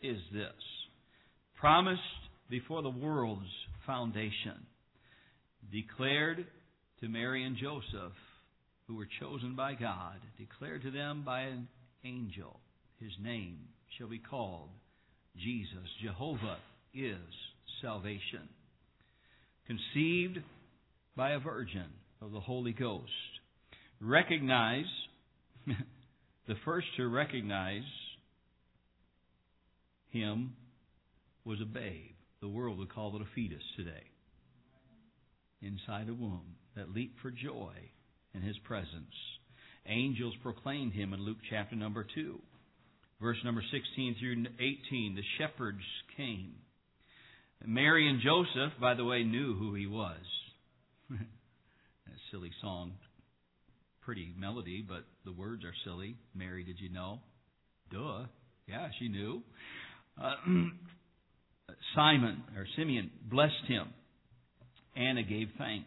is this? Promised before the world's foundation, declared to Mary and Joseph, who were chosen by God, declared to them by an angel, His name shall be called Jesus. Jehovah is salvation. Conceived by a virgin of the Holy Ghost. Recognize, the first to recognize Him was a babe. The world would call it a fetus today. Inside a womb that leaped for joy in His presence. Angels proclaimed Him in Luke chapter number 2. Verse number 16 through 18, the shepherds came. Mary and Joseph, by the way, knew who He was. That silly song, pretty melody, but the words are silly. Mary, did you know? Duh. Yeah, she knew. Simeon blessed Him. Anna gave thanks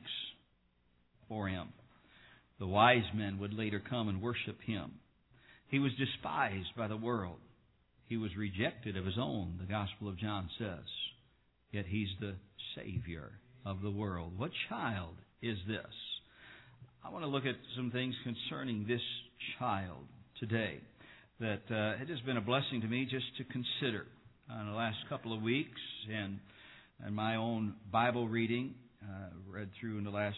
for Him. The wise men would later come and worship Him. He was despised by the world. He was rejected of His own, the Gospel of John says. Yet He's the Savior of the world. What child is this? I want to look at some things concerning this child today that it has been a blessing to me just to consider in the last couple of weeks and my own Bible reading. Read through in the last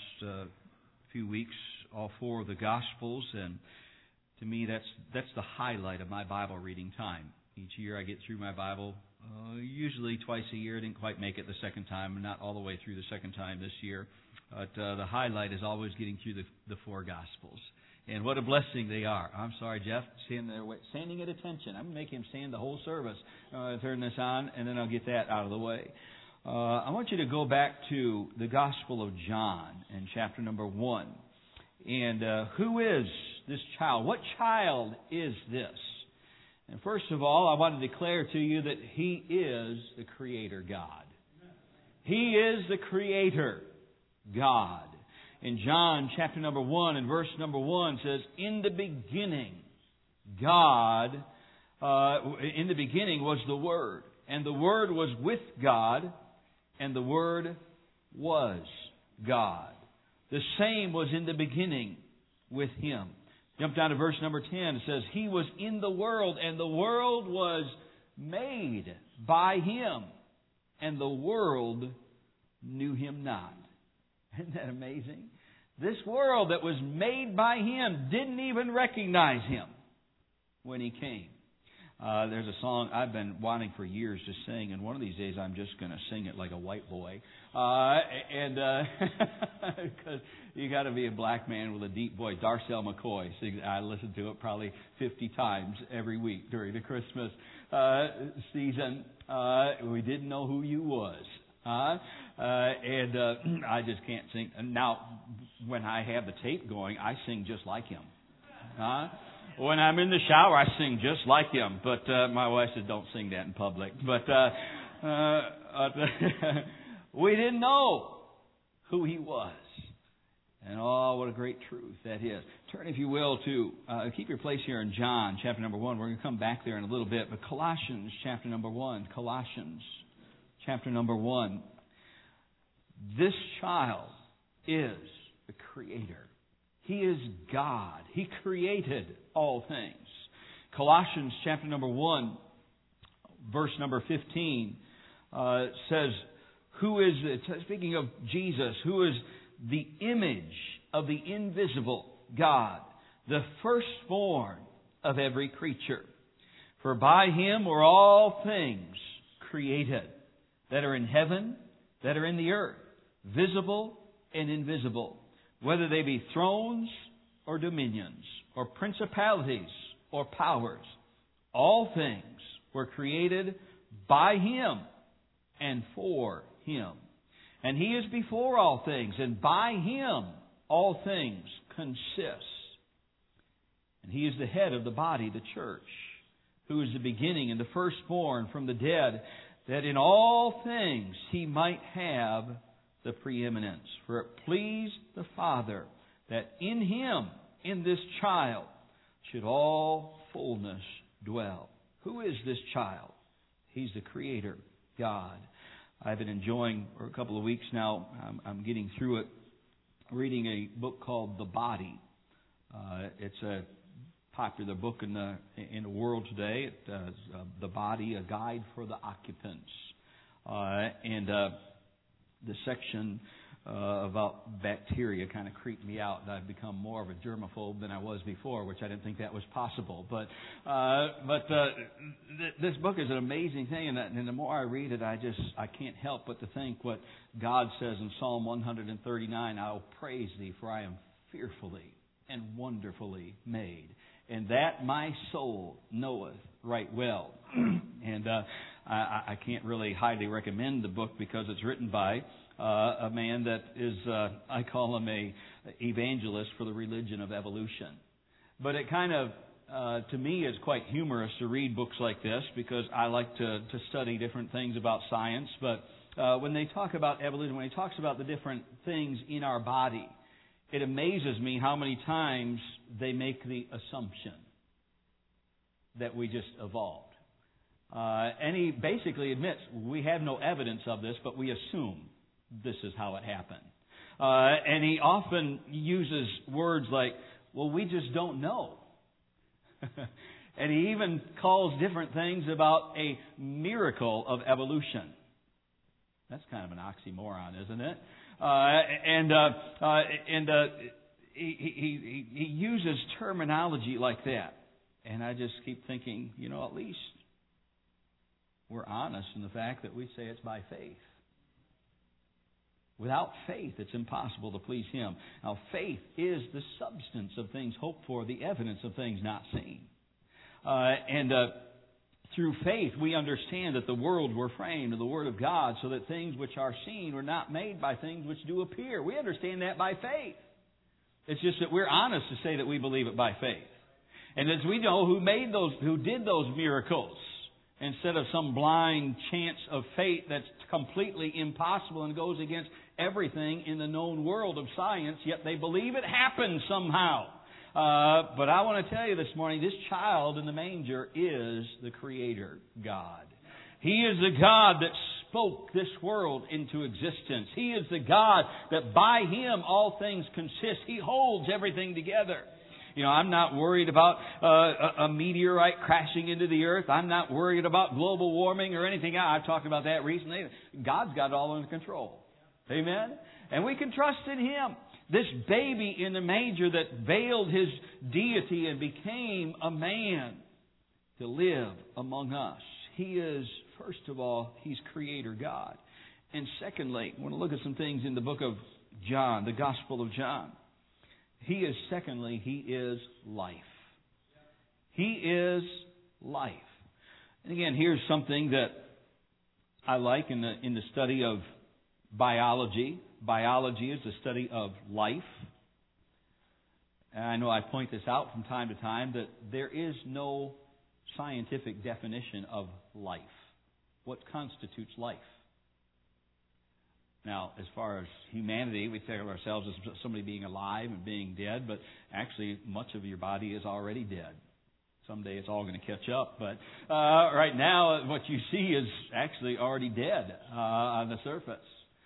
few weeks all four of the Gospels, and to me that's the highlight of my Bible reading time. Each year I get through my Bible, usually twice a year. I didn't quite make it the second time, not all the way through the second time this year. But the highlight is always getting through the four Gospels. And what a blessing they are. I'm sorry, Jeff, standing at attention. I'm going to make him stand the whole service. Turn this on, and then I'll get that out of the way. I want you to go back to the Gospel of John in chapter number 1. And who is this child? What child is this? And first of all, I want to declare to you that He is the Creator God. He is the Creator God. In John chapter number 1 and verse number 1 says, in the beginning, God, in the beginning was the Word. And the Word was with God, and the Word was God. The same was in the beginning with Him. Jump down to verse number 10. It says, He was in the world, and the world was made by Him, and the world knew Him not. Isn't that amazing? This world that was made by Him didn't even recognize Him when He came. There's a song I've been wanting for years to sing, and one of these days I'm just going to sing it like a white boy. Because you got to be a black man with a deep voice. Darcel McCoy sings. I listen to it probably 50 times every week during the Christmas season. We didn't know who you was. I just can't sing. Now, when I have the tape going, I sing just like him. When I'm in the shower, I sing just like him. But my wife said, don't sing that in public. But we didn't know who He was. And oh, what a great truth that is. Turn, if you will, to keep your place here in John chapter number 1. We're going to come back there in a little bit. But Colossians chapter number 1. Colossians chapter number 1. This child is the Creator. He is God. He created all things. Colossians chapter number 1, verse number 15 says, who is, speaking of Jesus, who is the image of the invisible God, the firstborn of every creature. For by Him were all things created, that are in heaven, that are in the earth, visible and invisible, whether they be thrones or dominions, or principalities or powers. All things were created by Him and for Him. And He is before all things, and by Him all things consist. And He is the head of the body, the church, who is the beginning and the firstborn from the dead, that in all things He might have the preeminence. For it pleased the Father that in Him, in this child, should all fullness dwell. Who is this child? He's the Creator God. I've been enjoying, for a couple of weeks now, I'm getting through it, reading a book called The Body. It's a popular book in the world today. The Body, a guide for the occupants. And the section about bacteria kind of creeped me out. I've become more of a germaphobe than I was before, which I didn't think that was possible. But this book is an amazing thing, and the more I read it, I can't help but to think what God says in Psalm 139, I'll praise Thee, for I am fearfully and wonderfully made, and that my soul knoweth right well. And I can't really highly recommend the book because it's written by a man that is, I call him a evangelist for the religion of evolution. But it kind of, to me, is quite humorous to read books like this because I like to study different things about science. But when they talk about evolution, when he talks about the different things in our body, it amazes me how many times they make the assumption that we just evolved. And he basically admits we have no evidence of this, but we assume this is how it happened. And he often uses words like, well, we just don't know. And he even calls different things about a miracle of evolution. That's kind of an oxymoron, isn't it? He uses terminology like that. And I just keep thinking, at least we're honest in the fact that we say it's by faith. Without faith, it's impossible to please Him. Now, faith is the substance of things hoped for, the evidence of things not seen. Through faith, we understand that the worlds were framed in the Word of God so that things which are seen were not made by things which do appear. We understand that by faith. It's just that we're honest to say that we believe it by faith. And as we know, who did those miracles, instead of some blind chance of fate that's completely impossible and goes against everything in the known world of science, yet they believe it happened somehow. But I want to tell you this morning, this child in the manger is the Creator God. He is the God that spoke this world into existence. He is the God that by Him all things consist. He holds everything together. I'm not worried about a meteorite crashing into the earth. I'm not worried about global warming or anything else. I've talked about that recently. God's got it all under control. Amen? And we can trust in Him. This baby in the manger that veiled His deity and became a man to live among us. He is, first of all, He's Creator God. And secondly, I want to look at some things in the book of John, the Gospel of John. He is life. He is life. And again, here's something that I like in the study of biology. Biology is the study of life. And I know I point this out from time to time that there is no scientific definition of life. What constitutes life? Now, as far as humanity, we think of ourselves as somebody being alive and being dead, but actually much of your body is already dead. Someday it's all going to catch up, but right now what you see is actually already dead on the surface.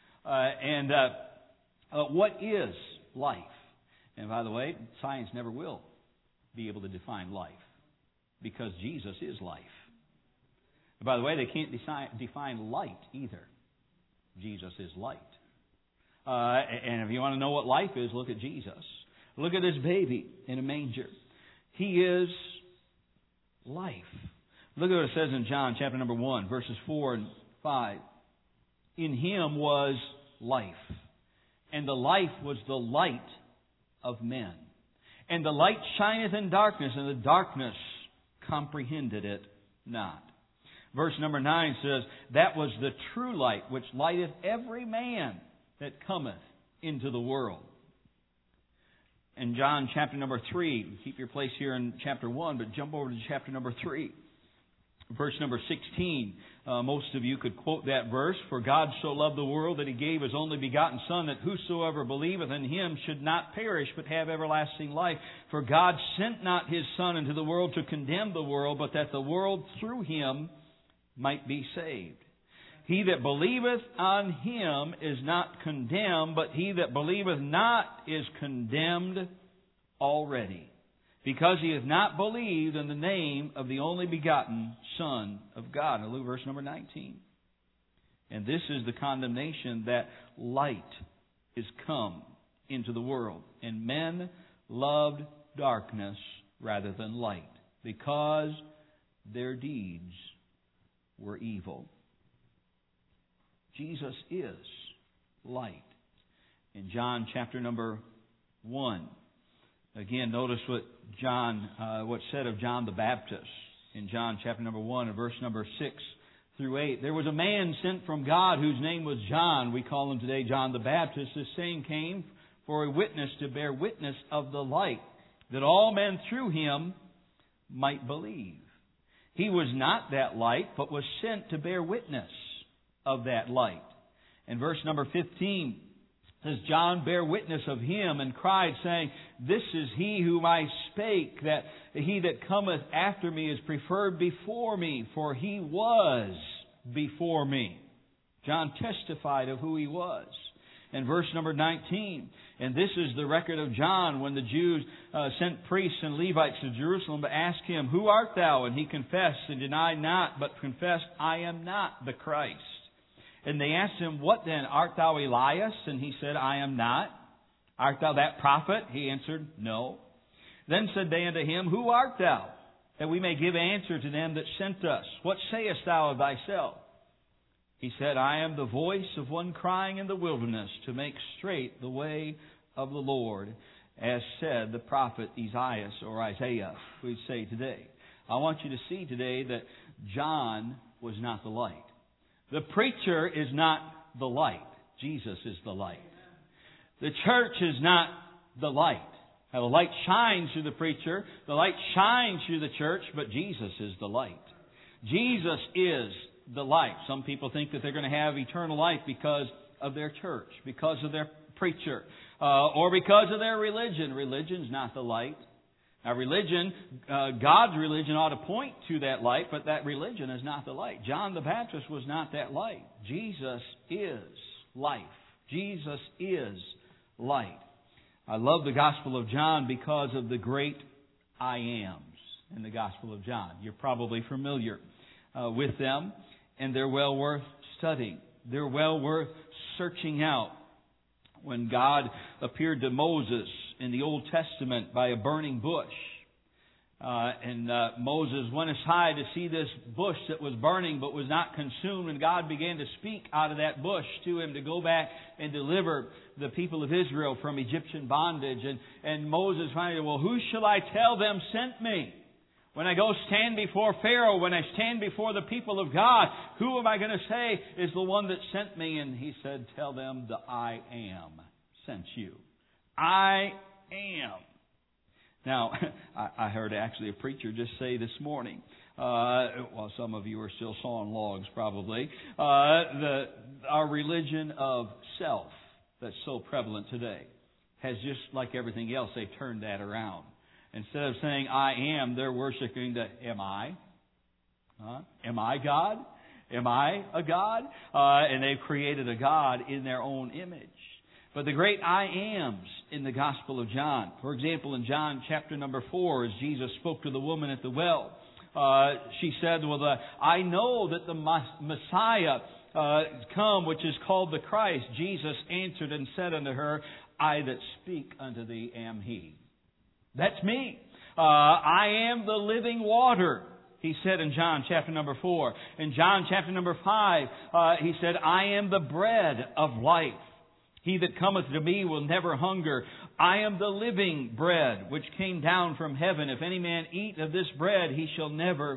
What is life? And by the way, science never will be able to define life because Jesus is life. And by the way, they can't define light either. Jesus is light. And if you want to know what life is, look at Jesus. Look at this baby in a manger. He is life. Look at what it says in John chapter number 1, verses 4 and 5. In Him was life, and the life was the light of men. And the light shineth in darkness, and the darkness comprehended it not. Verse number 9 says, that was the true light, which lighteth every man that cometh into the world. In John chapter number 3, keep your place here in chapter 1, but jump over to chapter number 3. Verse number 16, most of you could quote that verse. For God so loved the world that He gave His only begotten Son, that whosoever believeth in Him should not perish, but have everlasting life. For God sent not His Son into the world to condemn the world, but that the world through Him might be saved. He that believeth on Him is not condemned, but he that believeth not is condemned already, because he hath not believed in the name of the only begotten Son of God. Now look at verse number 19. And this is the condemnation, that light is come into the world, and men loved darkness rather than light, because their deeds were evil. Jesus is light. In John chapter number 1, again, notice what's said of John the Baptist. In John chapter number 1 and verse number 6 through 8. There was a man sent from God whose name was John. We call him today John the Baptist. This same came for a witness, to bear witness of the light, that all men through him might believe. He was not that light, but was sent to bear witness of that light. And verse number 15 says, John bare witness of him, and cried, saying, This is he whom I spake, that he that cometh after me is preferred before me, for he was before me. John testified of who he was. And verse number 19, and this is the record of John, when the Jews sent priests and Levites to Jerusalem to ask him, Who art thou? And he confessed and denied not, but confessed, I am not the Christ. And they asked him, What then? Art thou Elias? And he said, I am not. Art thou that prophet? He answered, No. Then said they unto him, Who art thou? That we may give answer to them that sent us. What sayest thou of thyself? He said, I am the voice of one crying in the wilderness, to make straight the way of the Lord, as said the prophet Isaiah, we'd say today. I want you to see today that John was not the light. The preacher is not the light. Jesus is the light. The church is not the light. Now, the light shines through the preacher. The light shines through the church, but Jesus is the light. Jesus is the light. Some people think that they're going to have eternal life because of their church, because of their preacher, or because of their religion. Religion's not the light. Now, religion, God's religion ought to point to that light, but that religion is not the light. John the Baptist was not that light. Jesus is life. Jesus is light. I love the Gospel of John because of the great I ams in the Gospel of John. You're probably familiar with them, and they're well worth studying. They're well worth searching out. When God appeared to Moses in the Old Testament by a burning bush, and Moses went aside to see this bush that was burning but was not consumed, and God began to speak out of that bush to him to go back and deliver the people of Israel from Egyptian bondage. And Moses finally said, Well, who shall I tell them sent me? When I go stand before Pharaoh, when I stand before the people of God, who am I going to say is the one that sent me? And he said, Tell them the I am sent you. I am. Now, I heard actually a preacher just say this morning, well, some of you are still sawing logs probably, our religion of self that's so prevalent today has, just like everything else, they've turned that around. Instead of saying, I am, they're worshiping the, am I? Am I God? Am I a God? And they've created a God in their own image. But the great I ams in the Gospel of John. For example, in John chapter number 4, as Jesus spoke to the woman at the well, she said, Well, I know that the Messiah come, which is called the Christ. Jesus answered and said unto her, I that speak unto thee am He. That's me. I am the living water, he said in John chapter number 4. In John chapter number 5, he said, I am the bread of life. He that cometh to me will never hunger. I am the living bread which came down from heaven. If any man eat of this bread, he shall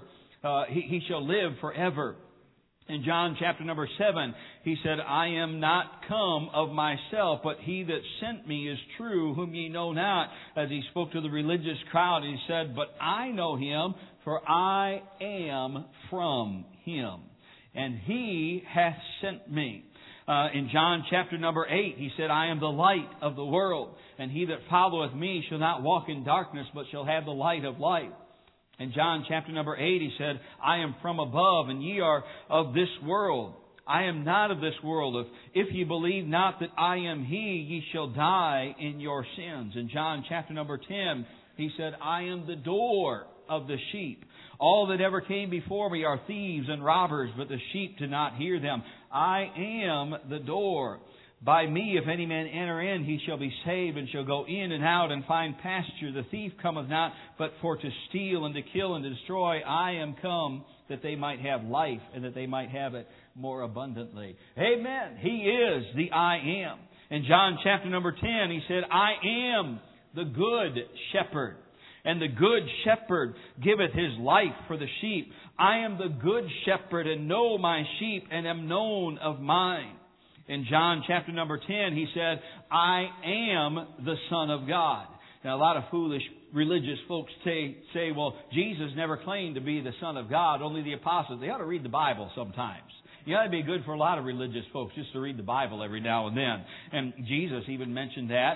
live forever. In John chapter number 7, he said, I am not come of myself, but he that sent me is true, whom ye know not. As he spoke to the religious crowd, he said, But I know him, for I am from him, and he hath sent me. In John chapter number 8, he said, I am the light of the world, and he that followeth me shall not walk in darkness, but shall have the light of life. In John chapter number 8, He said, I am from above, and ye are of this world. I am not of this world. If ye believe not that I am He, ye shall die in your sins. In John chapter number 10, He said, I am the door of the sheep. All that ever came before me are thieves and robbers, but the sheep did not hear them. I am the door. By me, if any man enter in, he shall be saved, and shall go in and out and find pasture. The thief cometh not, but for to steal and to kill and to destroy. I am come that they might have life, and that they might have it more abundantly. Amen. He is the I am. In John chapter number 10, He said, I am the good shepherd. And the good shepherd giveth his life for the sheep. I am the good shepherd, and know my sheep, and am known of mine. In John chapter number 10, He said, I am the Son of God. Now, a lot of foolish religious folks say, well, Jesus never claimed to be the Son of God, only the apostles. They ought to read the Bible sometimes. You know, it'd be good for a lot of religious folks just to read the Bible every now and then. And Jesus even mentioned that.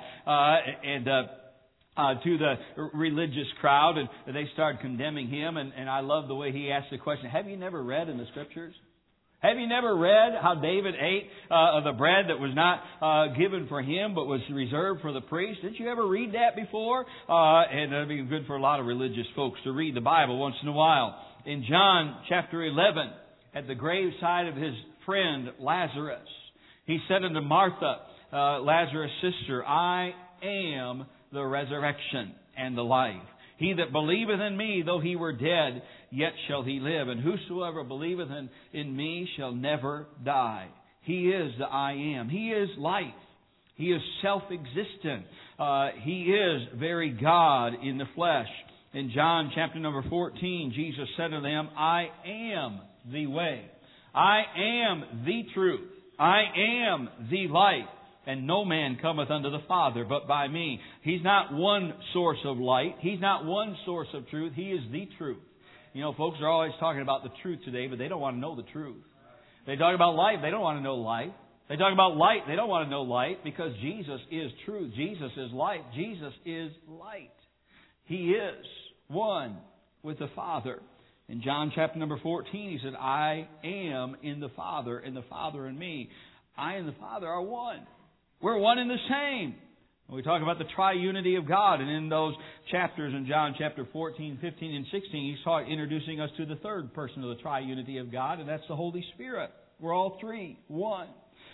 To the religious crowd, and they started condemning Him. And I love the way He asked the question, have you never read in the Scriptures? Have you never read how David ate the bread that was not given for him, but was reserved for the priest? Didn't you ever read that before? And it'd be good for a lot of religious folks to read the Bible once in a while. In John chapter 11, at the graveside of his friend Lazarus, He said unto Martha, Lazarus' sister, I am the resurrection and the life. He that believeth in me, though he were dead, yet shall he live. And whosoever believeth in me shall never die. He is the I am. He is life. He is self-existent. He is very God in the flesh. In John chapter number 14, Jesus said to them, I am the way. I am the truth. I am the life. And no man cometh unto the Father but by me. He's not one source of light. He's not one source of truth. He is the truth. You know, folks are always talking about the truth today, but they don't want to know the truth. They talk about light. They don't want to know light. They talk about light. They don't want to know light, because Jesus is truth. Jesus is light. Jesus is light. He is one with the Father. In John chapter number 14, He said, I am in the Father, and the Father in me. I and the Father are one. We're one and the same. We talk about the triunity of God, and in those chapters in John chapter 14, 15, and 16, He's introducing us to the third person of the triunity of God, and that's the Holy Spirit. We're all three, one.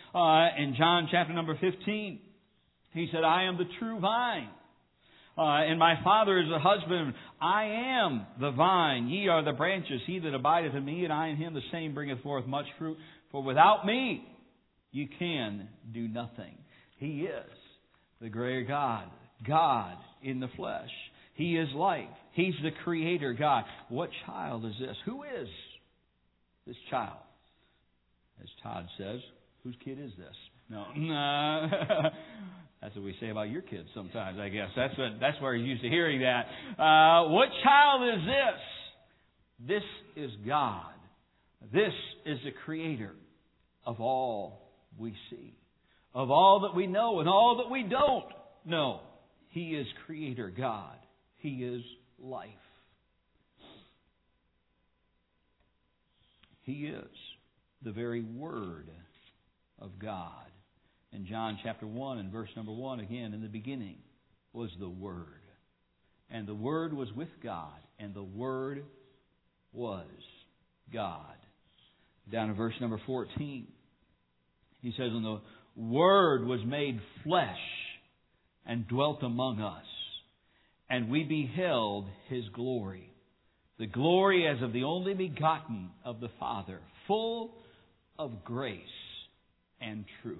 In John chapter number 15, He said, I am the true vine, and my Father is the husband. I am the vine, ye are the branches. He that abideth in me, and I in him, the same bringeth forth much fruit. For without me, you can do nothing. He is the greater God, God in the flesh. He is life. He's the Creator God. What child is this? Who is this child? As Todd says, whose kid is this? No. That's what we say about your kids sometimes, I guess. That's where you're used to hearing that. What child is this? This is God. This is the Creator of all we see, of all that we know and all that we don't know. He is Creator God. He is life. He is the very Word of God. In John chapter 1 and verse number 1, again, in the beginning was the Word. And the Word was with God, and the Word was God. Down in verse number 14, He says, and the Word was made flesh and dwelt among us, and we beheld His glory. The glory as of the only begotten of the Father, full of grace and truth.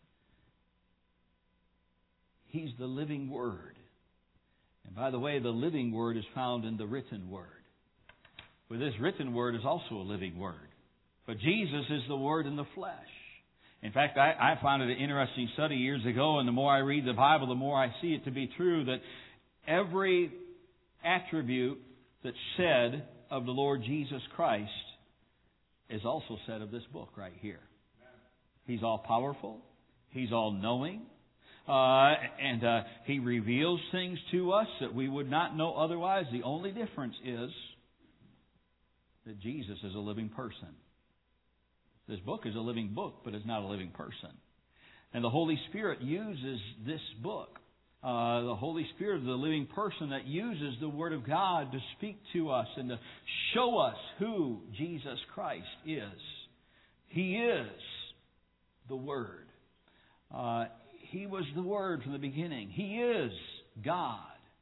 He's the living Word. And by the way, the living Word is found in the written Word. For this written Word is also a living Word. But Jesus is the Word in the flesh. In fact, I found it an interesting study years ago, and the more I read the Bible, the more I see it to be true that every attribute that's said of the Lord Jesus Christ is also said of this book right here. He's all powerful. He's all knowing. And He reveals things to us that we would not know otherwise. The only difference is that Jesus is a living person. This book is a living book, but it's not a living person. And the Holy Spirit uses this book. The Holy Spirit is the living person that uses the Word of God to speak to us and to show us who Jesus Christ is. He is the Word. He was the Word from the beginning. He is God.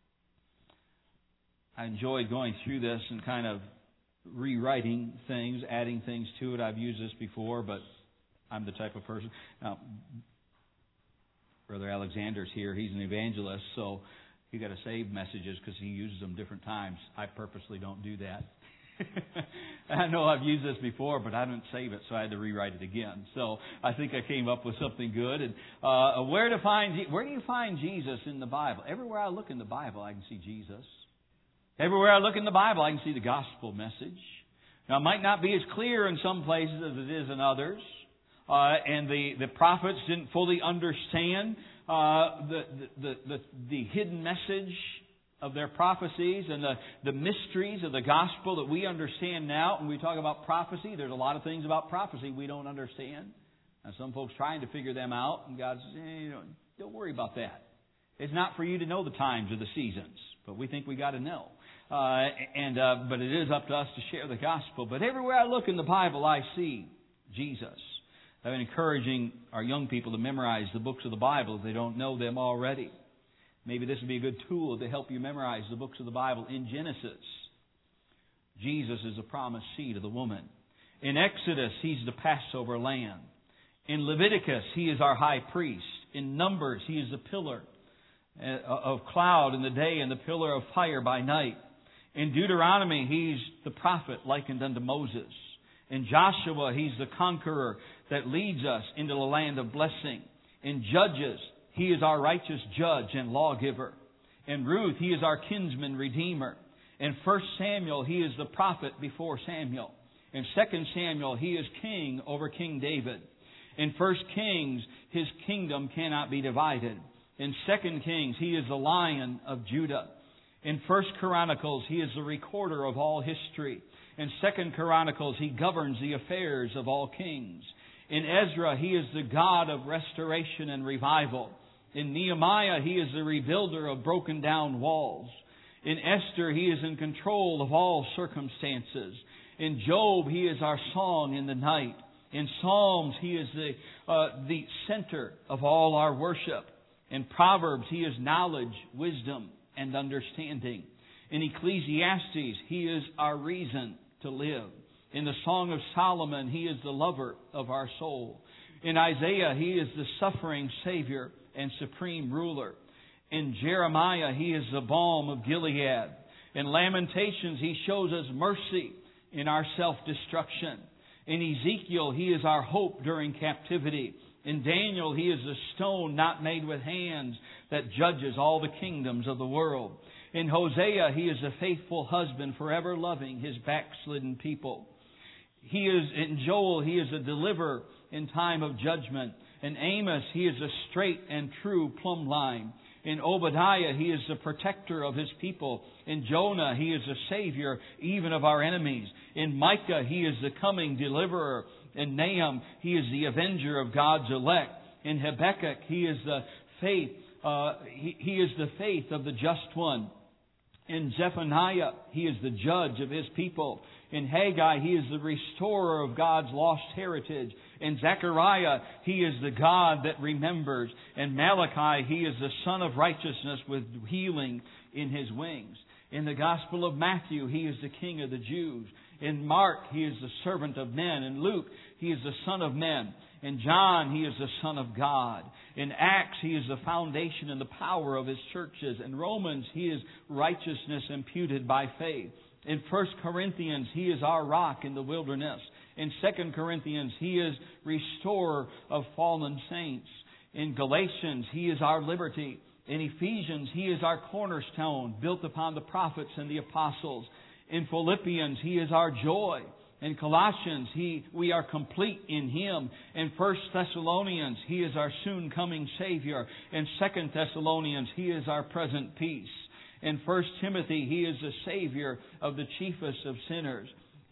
I enjoyed going through this and kind of rewriting things, adding things to it. I've used this before, but I'm the type of person. Now, Brother Alexander's here. He's an evangelist, so he got to save messages because he uses them different times. I purposely don't do that. I know I've used this before, but I didn't save it, so I had to rewrite it again. So I think I came up with something good. And where do you find Jesus in the Bible? Everywhere I look in the Bible, I can see Jesus. Everywhere I look in the Bible, I can see the gospel message. Now, it might not be as clear in some places as it is in others. And the prophets didn't fully understand the hidden message of their prophecies and the mysteries of the gospel that we understand now. When we talk about prophecy, there's a lot of things about prophecy we don't understand. And some folks trying to figure them out, and God says, don't worry about that. It's not for you to know the times or the seasons, but we think we got to know. But it is up to us to share the gospel. But everywhere I look in the Bible, I see Jesus. I've been encouraging our young people to memorize the books of the Bible if they don't know them already. Maybe this would be a good tool to help you memorize the books of the Bible. In Genesis, Jesus is the promised seed of the woman. In Exodus, He's the Passover lamb. In Leviticus, He is our high priest. In Numbers, He is the pillar of cloud in the day and the pillar of fire by night. In Deuteronomy, He's the prophet likened unto Moses. In Joshua, He's the conqueror that leads us into the land of blessing. In Judges, He is our righteous judge and lawgiver. In Ruth, He is our kinsman redeemer. In 1 Samuel, He is the prophet before Samuel. In 2 Samuel, He is king over King David. In 1 Kings, His kingdom cannot be divided. In 2 Kings, He is the Lion of Judah. In 1 Chronicles, He is the recorder of all history. In 2 Chronicles, He governs the affairs of all kings. In Ezra, He is the God of restoration and revival. In Nehemiah, He is the rebuilder of broken down walls. In Esther, He is in control of all circumstances. In Job, He is our song in the night. In Psalms, He is the center of all our worship. In Proverbs, He is knowledge, wisdom, and understanding. In Ecclesiastes, He is our reason to live. In the Song of Solomon, He is the lover of our soul. In Isaiah, He is the suffering Savior and supreme ruler. In Jeremiah, He is the balm of Gilead. In Lamentations, He shows us mercy in our self-destruction. In Ezekiel, He is our hope during captivity. In Daniel, He is the stone not made with hands that judges all the kingdoms of the world. In Hosea, He is a faithful husband, forever loving His backslidden people. In Joel, He is a deliverer in time of judgment. In Amos, He is a straight and true plumb line. In Obadiah, He is the protector of His people. In Jonah, He is the Savior even of our enemies. In Micah, He is the coming deliverer. In Nahum, He is the avenger of God's elect. In Habakkuk, He is the faith. He is the faith of the just one. In Zephaniah, He is the judge of His people. In Haggai, He is the restorer of God's lost heritage. In Zechariah, He is the God that remembers. In Malachi, He is the Son of righteousness with healing in His wings. In the Gospel of Matthew, He is the King of the Jews. In Mark, He is the servant of men. In Luke, He is the Son of men. In John, He is the Son of God. In Acts, He is the foundation and the power of His churches. In Romans, He is righteousness imputed by faith. In 1 Corinthians, He is our rock in the wilderness. In 2 Corinthians, He is restorer of fallen saints. In Galatians, He is our liberty. In Ephesians, He is our cornerstone, built upon the prophets and the apostles. In Philippians, He is our joy. In Colossians, we are complete in Him. In 1 Thessalonians, He is our soon coming Savior. In 2 Thessalonians, He is our present peace. In 1 Timothy, He is the Savior of the chiefest of sinners.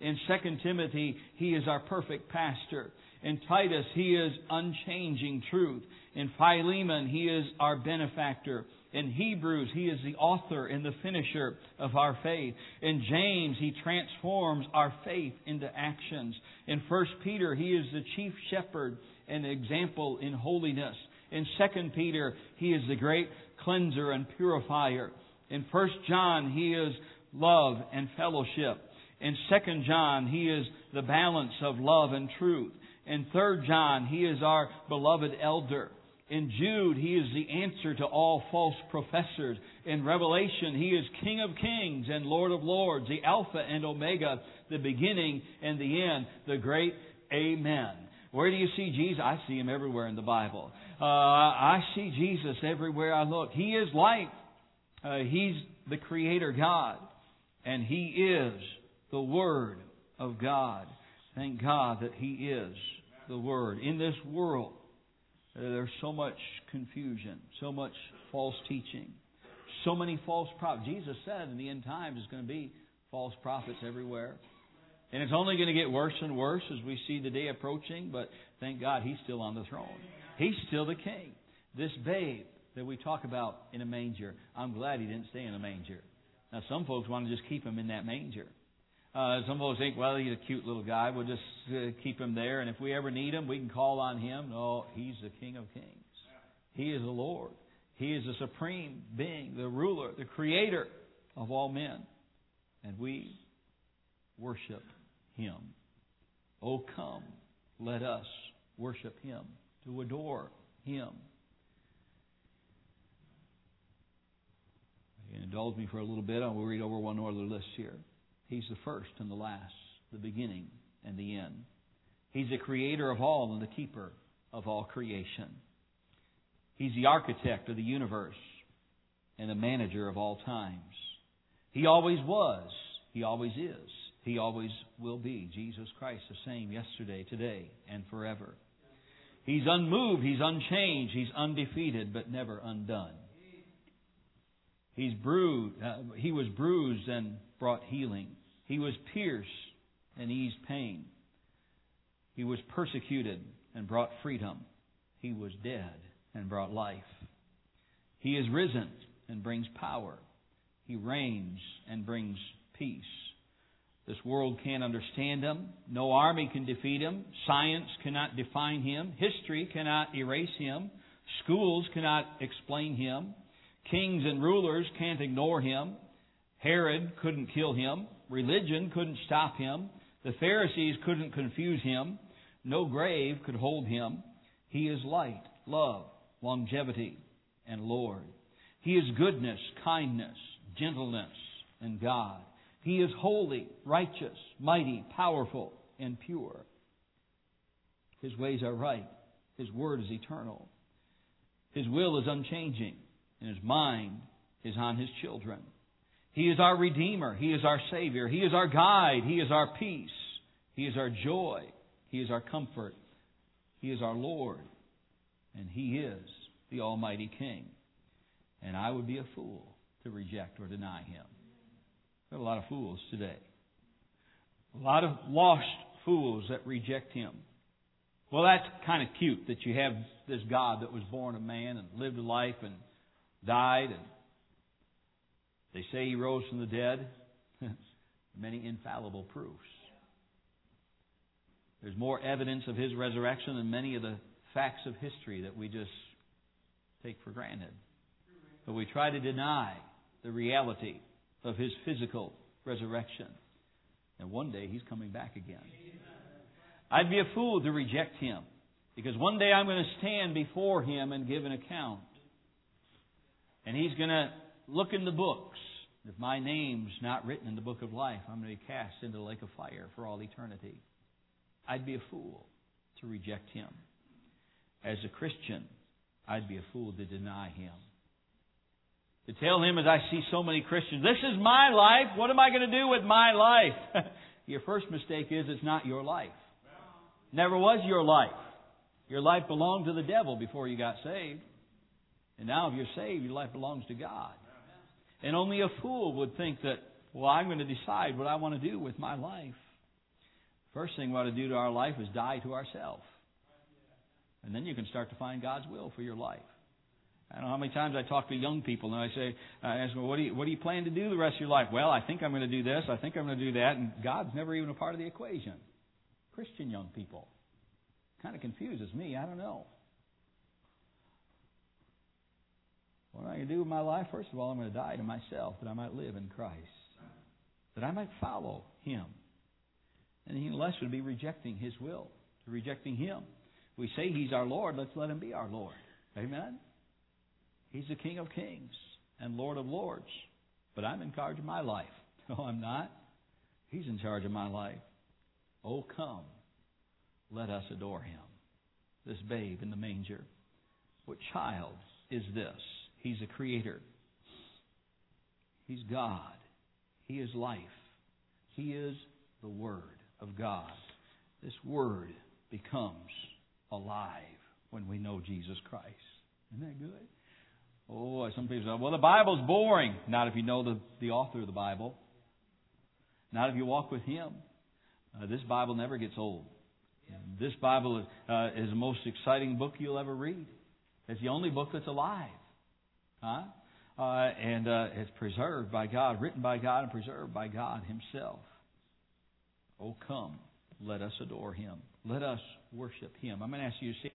In 2 Timothy, He is our perfect pastor. In Titus, He is unchanging truth. In Philemon, He is our benefactor. In Hebrews, He is the author and the finisher of our faith. In James, He transforms our faith into actions. In 1 Peter, He is the chief shepherd and example in holiness. In 2 Peter, He is the great cleanser and purifier. In 1 John, He is love and fellowship. In 2 John, He is the balance of love and truth. In 3 John, He is our beloved elder. In Jude, He is the answer to all false professors. In Revelation, He is King of kings and Lord of lords, the Alpha and Omega, the beginning and the end, the great Amen. Where do you see Jesus? I see Him everywhere in the Bible. I see Jesus everywhere I look. He is light. He's the Creator God. And He is the Word of God. Thank God that He is the Word. In this world, there's so much confusion, so much false teaching, so many false prophets. Jesus said in the end times there's going to be false prophets everywhere. And it's only going to get worse and worse as we see the day approaching. But thank God He's still on the throne. He's still the King. This babe that we talk about in a manger, I'm glad He didn't stay in a manger. Now some folks want to just keep Him in that manger. Some folks think, well, He's a cute little guy. We'll just keep Him there. And if we ever need Him, we can call on Him. No, He's the King of Kings. He is the Lord. He is the supreme being, the ruler, the creator of all men. And we worship Him. Oh, come, let us worship Him, to adore Him. You can indulge me for a little bit. I will read over one other list here. He's the first and the last, the beginning and the end. He's the creator of all and the keeper of all creation. He's the architect of the universe and the manager of all times. He always was. He always is. He always will be. Jesus Christ, the same yesterday, today, and forever. He's unmoved. He's unchanged. He's undefeated, but never undone. He was bruised and brought healing. He was pierced and eased pain. He was persecuted and brought freedom. He was dead and brought life. He is risen and brings power. He reigns and brings peace. This world can't understand Him. No army can defeat Him. Science cannot define Him. History cannot erase Him. Schools cannot explain Him. Kings and rulers can't ignore Him. Herod couldn't kill Him. Religion couldn't stop Him. The Pharisees couldn't confuse Him. No grave could hold Him. He is light, love, longevity, and Lord. He is goodness, kindness, gentleness, and God. He is holy, righteous, mighty, powerful, and pure. His ways are right. His word is eternal. His will is unchanging, and His mind is on His children. He is our Redeemer. He is our Savior. He is our guide. He is our peace. He is our joy. He is our comfort. He is our Lord. And He is the Almighty King. And I would be a fool to reject or deny Him. There are a lot of fools today. A lot of lost fools that reject Him. Well, that's kind of cute that you have this God that was born of man and lived a life and died, and they say He rose from the dead. Many infallible proofs. There's more evidence of His resurrection than many of the facts of history that we just take for granted. But we try to deny the reality of His physical resurrection. And one day He's coming back again. I'd be a fool to reject Him, because one day I'm going to stand before Him and give an account. And He's going to look in the books. If my name's not written in the book of life, I'm going to be cast into the lake of fire for all eternity. I'd be a fool to reject Him. As a Christian, I'd be a fool to deny Him. To tell Him, as I see so many Christians, this is my life. What am I going to do with my life? Your first mistake is it's not your life. Never was your life. Your life belonged to the devil before you got saved. And now if you're saved, your life belongs to God. And only a fool would think that, well, I'm going to decide what I want to do with my life. First thing we ought to do to our life is die to ourselves. And then you can start to find God's will for your life. I don't know how many times I talk to young people and I ask them, what do you plan to do the rest of your life? Well, I think I'm going to do this. I think I'm going to do that. And God's never even a part of the equation. Christian young people. Kind of confuses me. I don't know. What am I going to do with my life? First of all, I'm going to die to myself that I might live in Christ. That I might follow Him. And anything less would be rejecting His will. Rejecting Him. If we say He's our Lord, let's let Him be our Lord. Amen? He's the King of Kings and Lord of Lords. But I'm in charge of my life. No, I'm not. He's in charge of my life. Oh, come. Let us adore Him. This babe in the manger. What child is this? He's a creator. He's God. He is life. He is the Word of God. This Word becomes alive when we know Jesus Christ. Isn't that good? Oh, some people say, well, the Bible's boring. Not if you know the author of the Bible. Not if you walk with Him. This Bible never gets old. This Bible is the most exciting book you'll ever read. It's the only book that's alive. And it's preserved by God, written by God, and preserved by God Himself. Oh, come, let us adore Him. Let us worship Him. I'm going to ask you to see.